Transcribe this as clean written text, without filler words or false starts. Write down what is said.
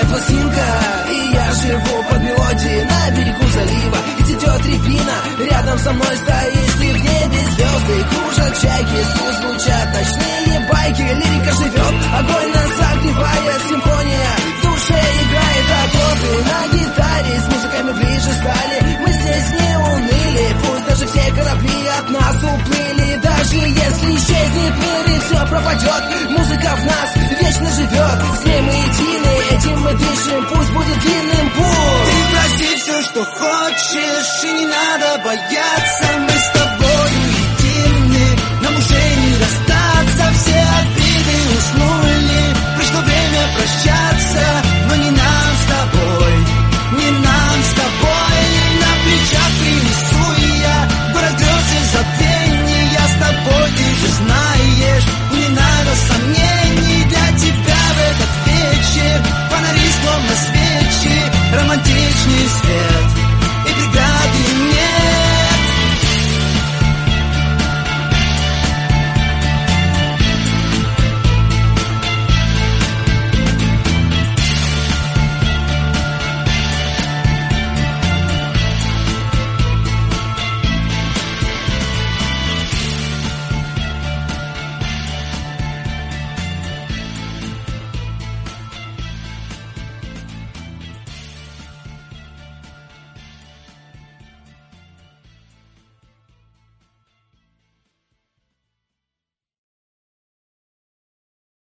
пластинка, и я живу под мелодией на берегу залива. И цветет рябина, рядом со мной стоишь ты. В небе звезды кружат чайки, звучат ночные байки. Лирика живет, огонь нас согревает, симфония в душе играет аккорды на гитаре. С музыкой мы ближе стали, мы здесь не уныли. Пусть даже все корабли от нас уплыли. Даже если исчезнет мир и все пропадет, музыка в нас вечно живет. С ней мы